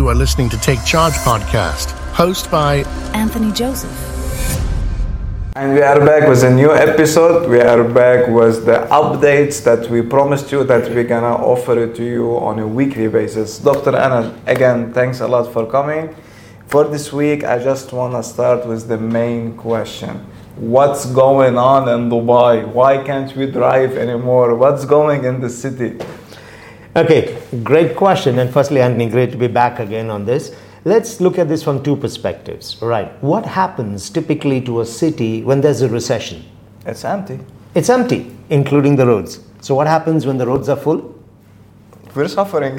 You are listening to Take Charge podcast, hosted by Anthony Joseph. And we are back with a new episode. We are back with the updates that we promised you that we're gonna offer it to you on a weekly basis. Dr. Anna, again, thanks a lot for coming. For this week, I just wanna start with the main question. What's going on in Dubai? Why can't we drive anymore? What's going in the city? Okay, great question. And firstly, Anthony, great to be back again on this. Let's look at this from two perspectives. Right. What happens typically to a city when there's a recession? It's empty. It's empty, including the roads. So what happens when the roads are full? We're suffering.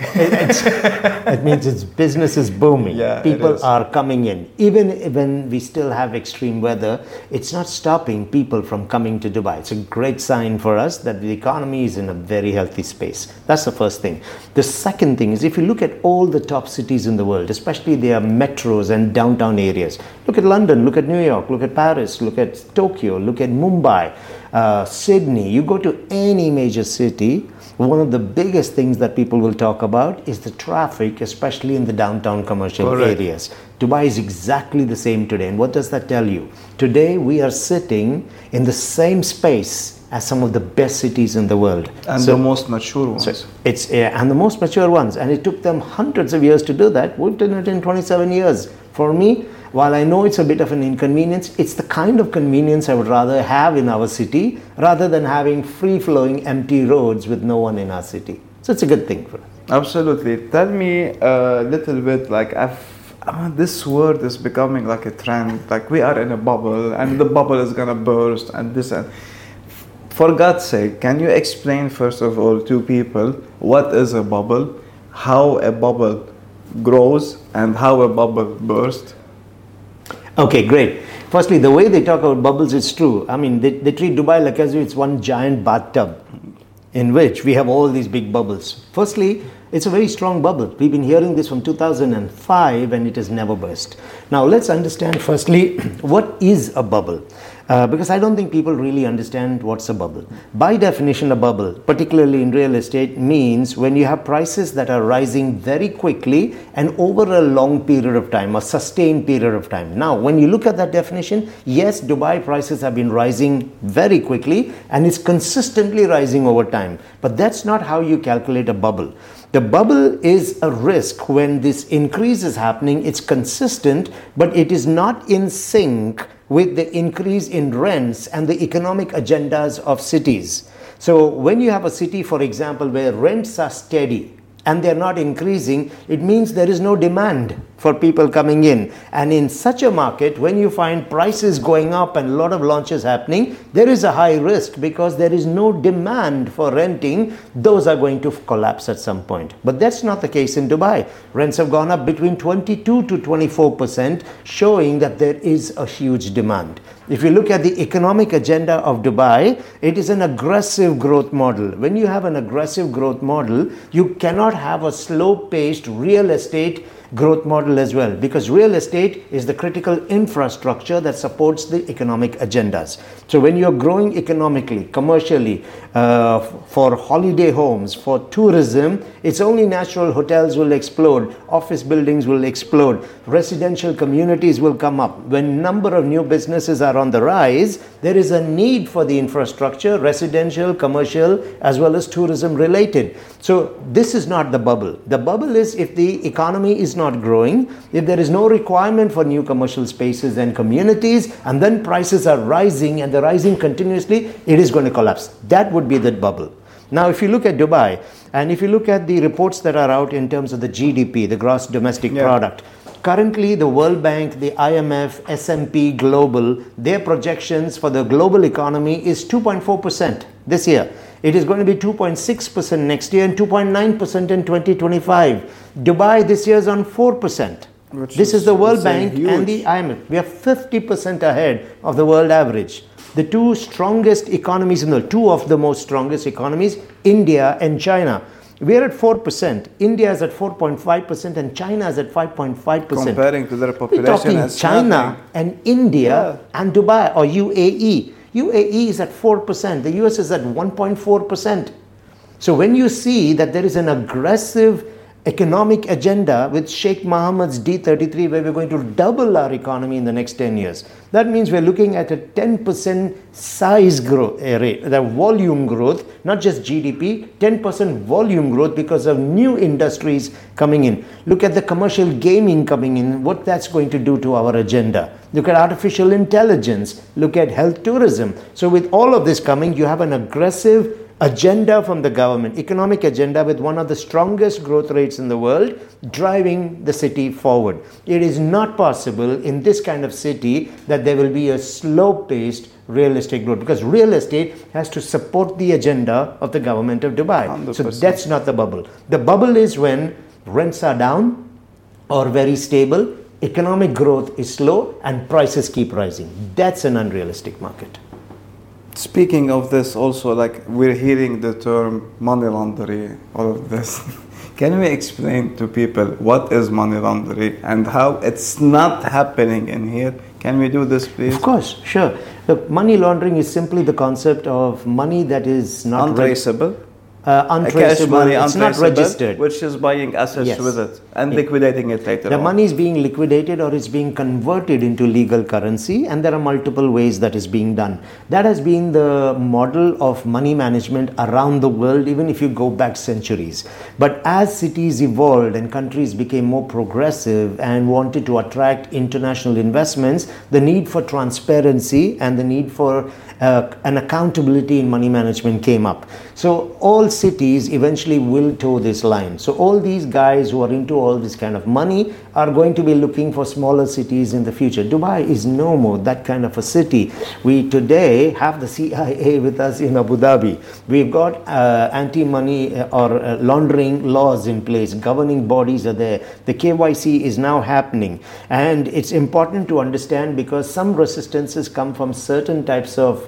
It means its business is booming. Yeah, people are coming in. Even when we still have extreme weather, it's not stopping people from coming to Dubai. It's a great sign for us that the economy is in a very healthy space. That's the first thing. The second thing is, if you look at all the top cities in the world, especially their metros and downtown areas, look at London, look at New York, look at Paris, look at Tokyo, look at Mumbai, Sydney. You go to any major city, one of the biggest things that people will talk about is the traffic, especially in the downtown commercial areas. Dubai is exactly the same today. And what does that tell you? Today, we are sitting in the same space as some of the best cities in the world. And the most mature ones. And the most mature ones. And it took them hundreds of years to do that. We've done it in 27 years. For me, while I know it's a bit of an inconvenience, it's the kind of convenience I would rather have in our city rather than having free-flowing empty roads with no one in our city. So it's a good thing for us. Absolutely. Tell me a little bit, like, this word is becoming like a trend. Like, we are in a bubble and the bubble is going to burst and this and... For God's sake, can you explain first of all to people what is a bubble, how a bubble grows and how a bubble bursts? Okay, great. Firstly, the way they talk about bubbles is true. I mean, they treat Dubai like as if it's one giant bathtub in which we have all these big bubbles. Firstly, it's a very strong bubble. We've been hearing this from 2005 and it has never burst. Now, let's understand firstly, what is a bubble? Because I don't think people really understand what's a bubble. By definition, a bubble, particularly in real estate, means when you have prices that are rising very quickly and over a long period of time, a sustained period of time. Now, when you look at that definition, yes, Dubai prices have been rising very quickly and it's consistently rising over time. But that's not how you calculate a bubble. The bubble is a risk when this increase is happening. It's consistent, but it is not in sync with the increase in rents and the economic agendas of cities. So when you have a city, for example, where rents are steady and they're not increasing, it means there is no demand for people coming in. And in such a market, when you find prices going up and a lot of launches happening, there is a high risk because there is no demand for renting. Those are going to collapse at some point. But that's not the case in Dubai. Rents have gone up between 22 to 24%, showing that there is a huge demand. If you look at the economic agenda of Dubai, it is an aggressive growth model. When you have an aggressive growth model, you cannot have a slow-paced real estate growth model as well, because real estate is the critical infrastructure that supports the economic agendas. So when you're growing economically, commercially, for holiday homes, for tourism, it's only natural hotels will explode, office buildings will explode, residential communities will come up. When number of new businesses are on the rise, there is a need for the infrastructure, residential, commercial, as well as tourism related. So this is not the bubble. The bubble is if the economy is not growing, if there is no requirement for new commercial spaces and communities, and then prices are rising and they're rising continuously, it is going to collapse. That would be the bubble. Now, if you look at Dubai, and if you look at the reports that are out in terms of the GDP, the gross domestic product, currently the World Bank, the IMF, S&P Global, their projections for the global economy is 2.4% this year. It is going to be 2.6% next year and 2.9% in 2025. Dubai this year is on 4%. This is the World Bank and the IMF. We are 50% ahead of the world average. The two strongest economies in the world, two of the most strongest economies, India and China. We are at 4%. India is at 4.5% and China is at 5.5%. Comparing to their population, we're talking China and India and Dubai or UAE. UAE is at 4%. The US is at 1.4%. So when you see that there is an aggressive economic agenda with Sheikh Mohammed's D33, where we're going to double our economy in the next 10 years. That means we're looking at a 10% size growth rate, the volume growth, not just GDP, 10% volume growth because of new industries coming in. Look at the commercial gaming coming in, what that's going to do to our agenda. Look at artificial intelligence, look at health tourism. So with all of this coming, you have an aggressive agenda from the government, economic agenda with one of the strongest growth rates in the world, driving the city forward. It is not possible in this kind of city that there will be a slow-paced real estate growth, because real estate has to support the agenda of the government of Dubai. 100%. So that's not the bubble. The bubble is when rents are down or very stable, economic growth is slow, and prices keep rising. That's an unrealistic market. Speaking of this, also, like, we're hearing the term money laundering, all of this. Can we explain to people what is money laundering and how it's not happening in here? Can we do this, please? Of course, sure. Look, money laundering is simply the concept of money that is not Untraceable. untraceable, Cash money, it's not registered. which is buying assets Yes. with it and liquidating it later The on. money is being liquidated or is being converted into legal currency, and there are multiple ways that is being done. That has been the model of money management around the world, even if you go back centuries. But as cities evolved and countries became more progressive and wanted to attract international investments, the need for transparency and the need for an accountability in money management came up. So all cities eventually will toe this line. So all these guys who are into all this kind of money are going to be looking for smaller cities in the future. Dubai is no more that kind of a city. We today have the CIA with us in Abu Dhabi. We've got anti-money or laundering laws in place. Governing bodies are there. The KYC is now happening. And it's important to understand, because some resistances come from certain types of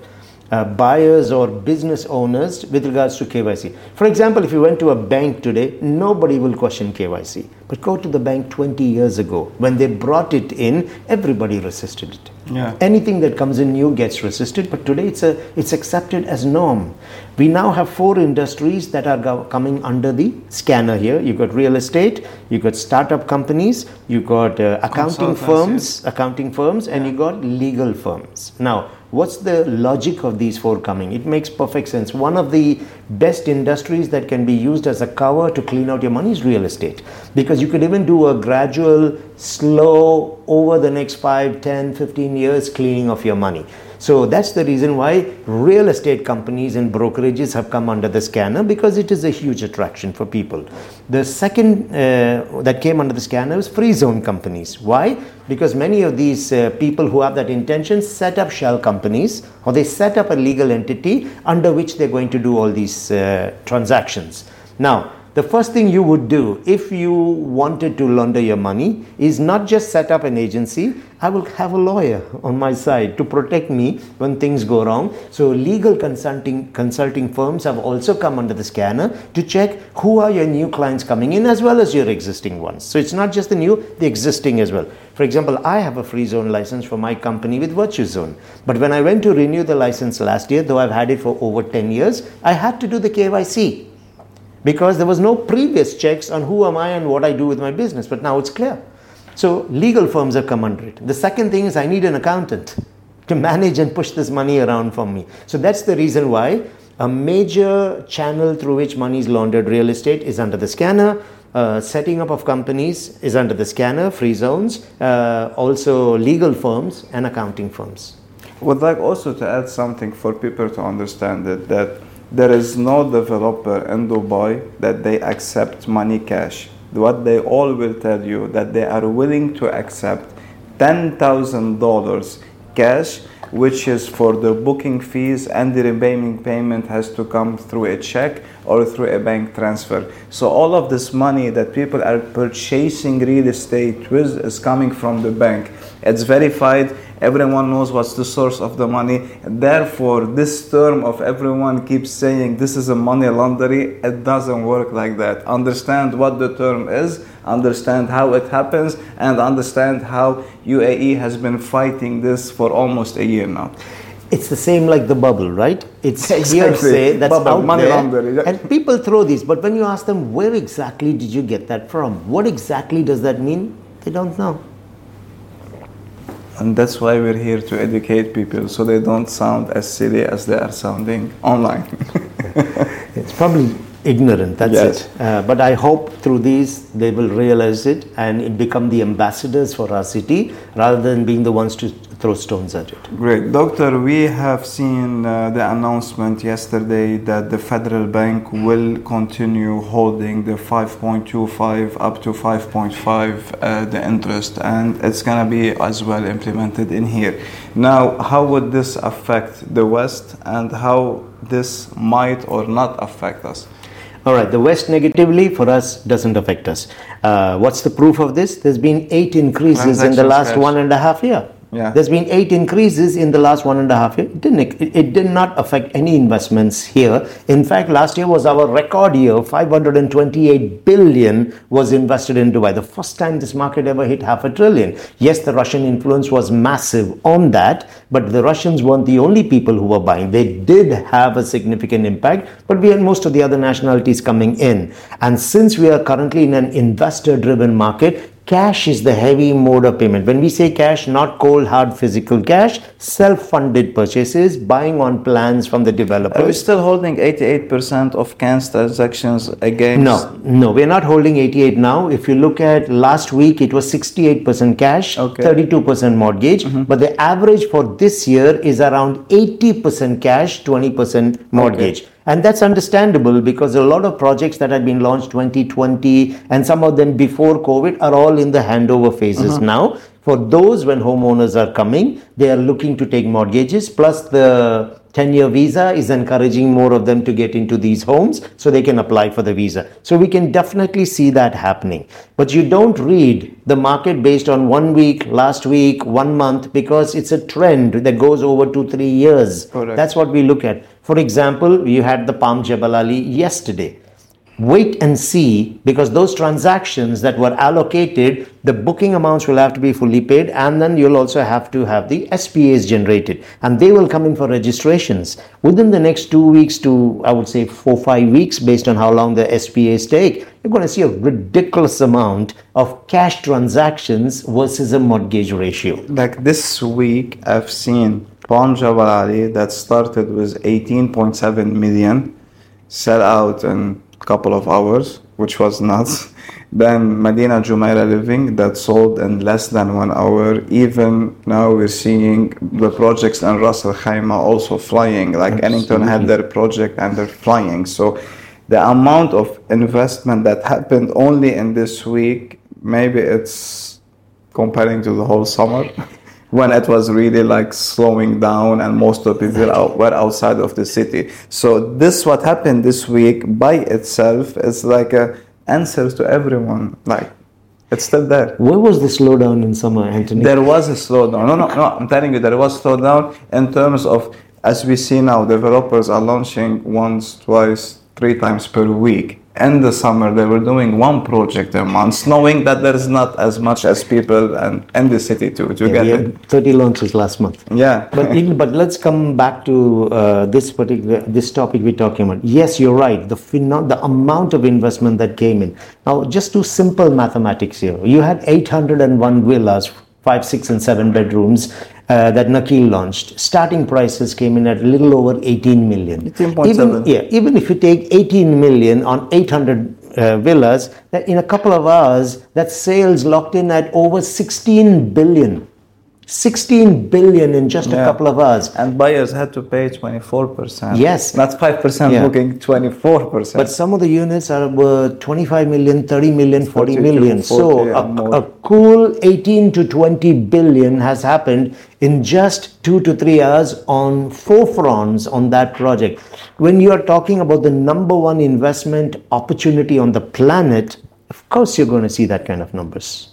buyers or business owners with regards to KYC. For example, if you went to a bank today, nobody will question KYC. But go to the bank 20 years ago. When they brought it in, everybody resisted it. Yeah. Anything that comes in new gets resisted, but today it's accepted as norm. We now have 4 industries that are coming under the scanner here. You've got real estate, you've got startup companies, you've got accounting firms, and you've got legal firms. Now, what's the logic of these 4 coming? It makes perfect sense. One of the best industries that can be used as a cover to clean out your money is real estate, because you could even do a gradual, slow, over the next 5, 10, 15 years cleaning of your money. So that's the reason why real estate companies and brokerages have come under the scanner, because it is a huge attraction for people. The second that came under the scanner was free zone companies. Why? Because many of these people who have that intention set up shell companies, or they set up a legal entity under which they're going to do all these transactions. Now, the first thing you would do if you wanted to launder your money is not just set up an agency. I will have a lawyer on my side to protect me when things go wrong. So legal consulting firms have also come under the scanner to check who are your new clients coming in as well as your existing ones. So it's not just the new, the existing as well. For example, I have a free zone license for my company with Virtue Zone. But when I went to renew the license last year, though I've had it for over 10 years, I had to do the KYC. Because there was no previous checks on who am I and what I do with my business. But now it's clear. So legal firms have come under it. The second thing is I need an accountant to manage and push this money around for me. So that's the reason why a major channel through which money is laundered, real estate, is under the scanner. Setting up of companies is under the scanner, free zones, also legal firms and accounting firms. Would like also to add something for people to understand it, that there is no developer in Dubai that they accept money cash. What they all will tell you that they are willing to accept $10,000 cash, which is for the booking fees, and the remaining payment has to come through a check or through a bank transfer. So all of this money that people are purchasing real estate with is coming from the bank. It's verified. Everyone knows what's the source of the money. Therefore, this term of everyone keeps saying this is a money laundering, it doesn't work like that. Understand what the term is, understand how it happens, and understand how UAE has been fighting this for almost a year now. It's the same like the bubble, right? It's Exactly. hearsay that's Bubble, out money there, laundering, yeah. and people throw these. But when you ask them, where exactly did you get that from? What exactly does that mean? They don't know. And that's why we're here to educate people so they don't sound as silly as they are sounding online. It's probably ignorant, that's Yes. it. But I hope through these they will realize it and it become the ambassadors for our city rather than being the ones to throw stones at it. Great. Doctor, we have seen the announcement yesterday that the federal bank will continue holding the 5.25 up to 5.5 the interest, and it's going to be as well implemented in here. Now, how would this affect the West, and how this might or not affect us? All right, the West negatively for us doesn't affect us. What's the proof of this? There's been 8 increases in the Transactions last cash. 1.5 year. Yeah. There's been 8 increases in the last 1.5 year. It did not affect any investments here. In fact, last year was our record year. 528 billion was invested in Dubai. The first time this market ever hit $500 billion. Yes, the Russian influence was massive on that, but the Russians weren't the only people who were buying. They did have a significant impact, but we had most of the other nationalities coming in. And since we are currently in an investor-driven market, cash is the heavy mode of payment. When we say cash, not cold, hard, physical cash, self-funded purchases, buying on plans from the Are we developers. still holding 88% of CAN's transactions against? No, we're not holding 88 now. If you look at last week, it was 68% cash, Okay. 32% mortgage. But the average for this year is around 80% cash, 20% mortgage. And that's understandable because a lot of projects that had been launched 2020 and some of them before COVID are all in the handover phases now. For those, when homeowners are coming, they are looking to take mortgages, plus the 10-year visa is encouraging more of them to get into these homes so they can apply for the visa. So we can definitely see that happening. But you don't read the market based on 1 week, last week, 1 month, because it's a trend that goes over 2-3 years. Correct. That's what we look at. For example, you had the Palm Jebel Ali yesterday. Wait and see, because those transactions that were allocated, the booking amounts will have to be fully paid, and then you'll also have to have the SPAs generated, and they will come in for registrations within the next 2 weeks to, I would say, 4-5 weeks, based on how long the SPAs take. You're going to see a ridiculous amount of cash transactions versus a mortgage ratio. Like this week, I've seen Palm Jebel Ali that started with 18.7 million sell out in a couple of hours, which was nuts. Then Medina Jumeirah Living that sold in less than 1 hour. Even now we're seeing the projects in Ras Al Khaimah also flying. Like Ennington had their project and they're flying. So the amount of investment that happened only in this week, maybe it's comparing to the whole summer. When it was really like slowing down and most of people were outside of the city. So this what happened this week by itself is like a answer to everyone. Like it's still there. Where was the slowdown in summer, Anthony? There was a slowdown. No, I'm telling you, there was slowdown in terms of, as we see now, developers are launching once, twice, 3 times per week. In the summer, they were doing 1 project a month, knowing that there is not as much as people and in the city to Yeah, get we it. had 30 launches last month. Yeah. But let's come back to this topic we're talking about. Yes, you're right. The amount of investment that came in. Now, just do simple mathematics here. You had 801 villas, 5, 6, and 7 bedrooms that Nakheel launched. Starting prices came in at a little over 18 million. 18.7. Even if you take 18 million on 800 villas, that in a couple of hours, that sales locked in at over 16 billion. 16 billion in just a couple of hours. And buyers had to pay 24%. Yes. Not 5% Yeah. booking, 24%. But some of the units are worth 25 million, 30 million, 40 30 to million. 40 So and more. a cool 18 to 20 billion has happened in just 2 to 3 hours on 4 fronts on that project. When you are talking about the number one investment opportunity on the planet, of course you're going to see that kind of numbers.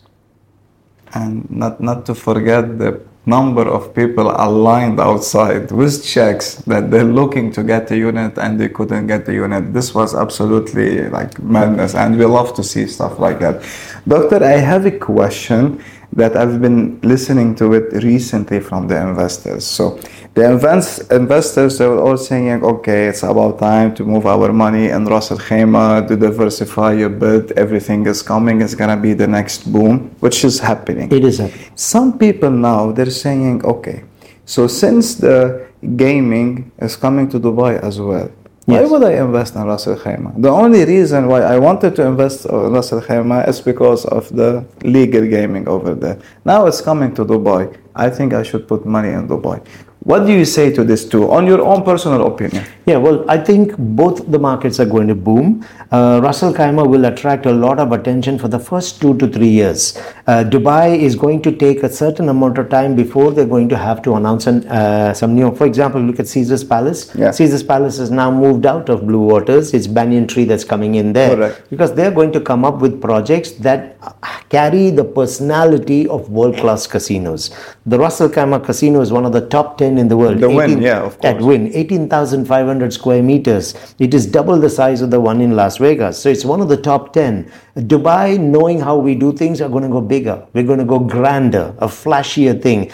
And not to forget the number of people aligned outside with checks that they're looking to get a unit and they couldn't get the unit. This was absolutely like madness, and we love to see stuff like that. Doctor, I have a question that I've been listening to it recently from the investors. So The investors, they were all saying, okay, it's about time to move our money in Ras Al Khaimah, to diversify a bit, everything is coming, it's gonna be the next boom, which is happening. It is happening. Some people now, they're saying, okay, so since the gaming is coming to Dubai as well, why Yes. would I invest in Ras Al Khaimah? The only reason why I wanted to invest in Ras Al Khaimah is because of the legal gaming over there. Now it's coming to Dubai. I think I should put money in Dubai. What do you say to this too, on your own personal opinion? Yeah, well, I think both the markets are going to boom. Ras Al Khaimah will attract a lot of attention for the first 2 to 3 years. Dubai is going to take a certain amount of time before they're going to have to announce some new. For example, look at Caesar's Palace. Yeah. Caesar's Palace has now moved out of Blue Waters. It's banyan tree that's coming in there. Correct. Because they're going to come up with projects that carry the personality of world-class casinos. The Ras Al Khaimah Casino is one of the top 10 in the world. The Wynn, yeah, of course. At Wynn, 18,500 square meters. It is double the size of the one in Las Vegas. So it's one of the top 10. Dubai, knowing how we do things, are going to go bigger. We're going to go grander, a flashier thing.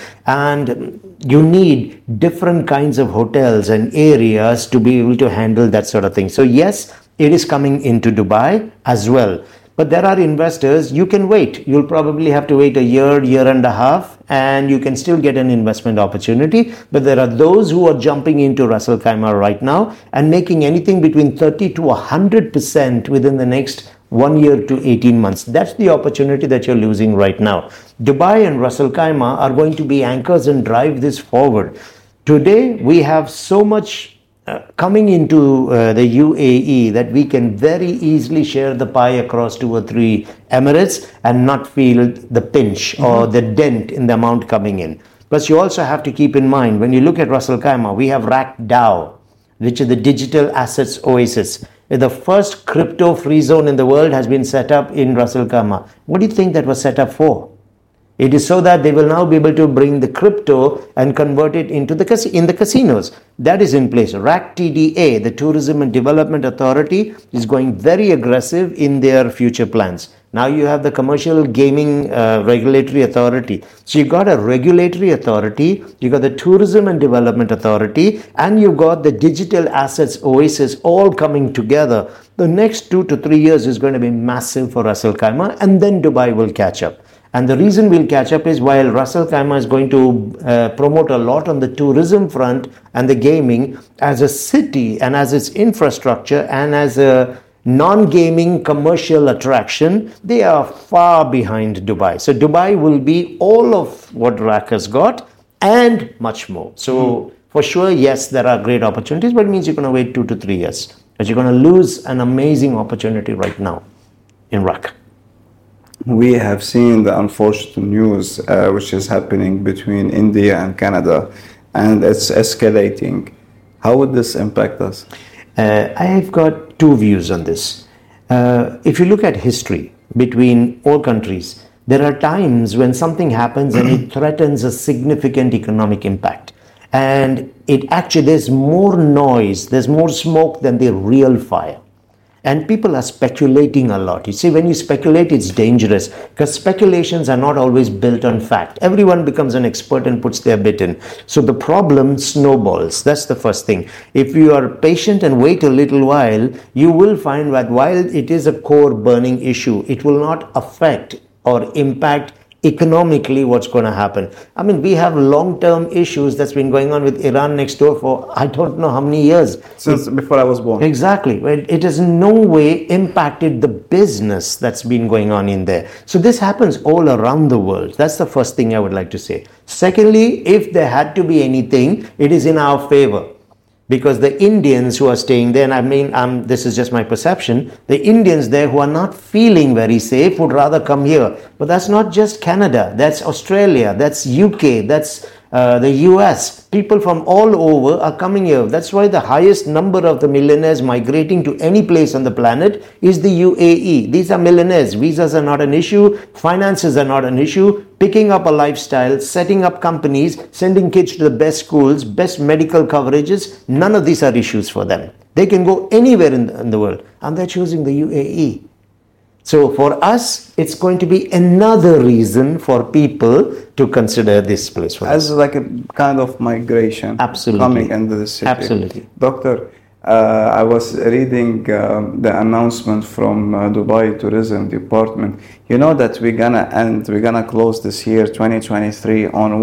And you need different kinds of hotels and areas to be able to handle that sort of thing. So yes, it is coming into Dubai as well. But there are investors, you can wait. You'll probably have to wait a year, year and a half, and you can still get an investment opportunity. But there are those who are jumping into Ras Al Khaimah right now and making anything between 30 to 100% within the next 1 year to 18 months. That's the opportunity that you're losing right now. Dubai and Ras Al Khaimah are going to be anchors and drive this forward. Today, we have so much coming into the UAE that we can very easily share the pie across 2 or 3 emirates and not feel the pinch or the dent in the amount coming in. Plus, you also have to keep in mind, when you look at Ras Al Khaimah, we have RACDAO, which is the Digital Assets Oasis. The first crypto-free zone in the world has been set up in Ras Al Khaimah. What do you think that was set up for? It is so that they will now be able to bring the crypto and convert it into the casinos. That is in place. RACTDA, the Tourism and Development Authority, is going very aggressive in their future plans. Now you have the Commercial Gaming Regulatory Authority. So you got a regulatory authority, you got the Tourism and Development Authority, and you got the Digital Assets Oasis all coming together. The next 2 to 3 years is going to be massive for Ras Al Khaimah, and then Dubai will catch up. And the reason we'll catch up is while Ras Al Khaimah is going to promote a lot on the tourism front and the gaming, as a city and as its infrastructure and as a non-gaming commercial attraction, they are far behind Dubai. So Dubai will be all of what RAC has got and much more. So for sure, yes, there are great opportunities, but it means you're going to wait 2 to 3 years. But you're going to lose an amazing opportunity right now in RAC. We have seen the unfortunate news which is happening between India and Canada, and it's escalating. How would this impact us? I've got 2 views on this. If you look at history between all countries, there are times when something happens and it threatens a significant economic impact. And there's more noise, there's more smoke than the real fire. And people are speculating a lot. You see, when you speculate, it's dangerous because speculations are not always built on fact. Everyone becomes an expert and puts their bit in. So the problem snowballs. That's the first thing. If you are patient and wait a little while, you will find that while it is a core burning issue, it will not affect or impact economically what's going to happen. I mean, we have long-term issues that's been going on with Iran next door for I don't know how many years. Since before I was born. Exactly. It has in no way impacted the business that's been going on in there. So this happens all around the world. That's the first thing I would like to say. Secondly, if there had to be anything, it is in our favor. Because the Indians who are staying there, and I mean, this is just my perception, the Indians there who are not feeling very safe would rather come here. But that's not just Canada, that's Australia, that's UK, that's the US. People from all over are coming here. That's why the highest number of the millionaires migrating to any place on the planet is the UAE. These are millionaires. Visas are not an issue. Finances are not an issue. Picking up a lifestyle, setting up companies, sending kids to the best schools, best medical coverages, none of these are issues for them. They can go anywhere in the world, and they're choosing the UAE. So for us, it's going to be another reason for people to consider this place for us. As like a kind of migration. Absolutely. Coming into the city. Absolutely. Doctor, I was reading the announcement from Dubai Tourism Department. You know that we're gonna close this year, 2023, on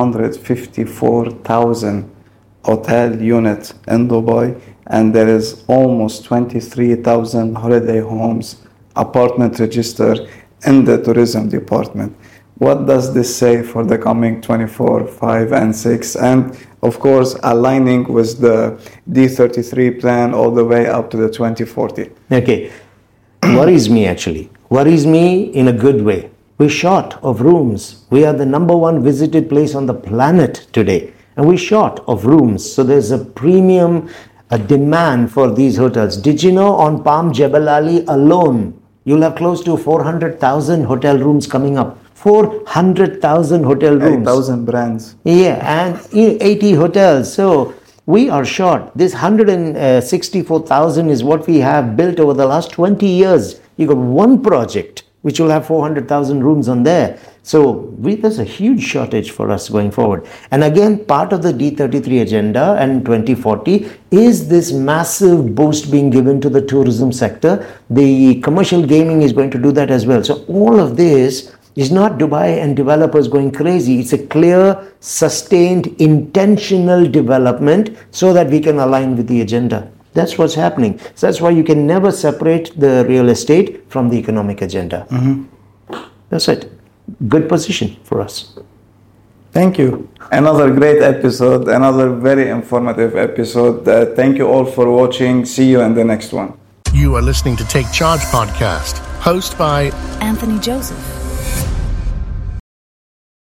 154,000 hotel units in Dubai, and there is almost 23,000 holiday homes, apartment registered in the tourism department. What does this say for the coming 24, 5, and 6? And of course, aligning with the D33 plan all the way up to the 2040. Okay. Worries me actually. Worries me in a good way. We're short of rooms. We are the number one visited place on the planet today. And we're short of rooms. So there's a premium, a demand for these hotels. Did you know on Palm Jebel Ali alone, you'll have close to 400,000 hotel rooms coming up. 400,000 hotel rooms. 8,000 brands. Yeah, and 80 hotels. So we are short. This 164,000 is what we have built over the last 20 years. You got one project which will have 400,000 rooms on there. So there's a huge shortage for us going forward. And again, part of the D33 agenda and 2040 is this massive boost being given to the tourism sector. The commercial gaming is going to do that as well. So all of this is not Dubai and developers going crazy. It's a clear, sustained, intentional development so that we can align with the agenda. That's what's happening. So that's why you can never separate the real estate from the economic agenda. That's it. Good position for us. Thank you. Another great episode, another very informative episode. Thank you all for watching. See you in the next one. You are listening to Take Charge Podcast, hosted by Anthony Joseph.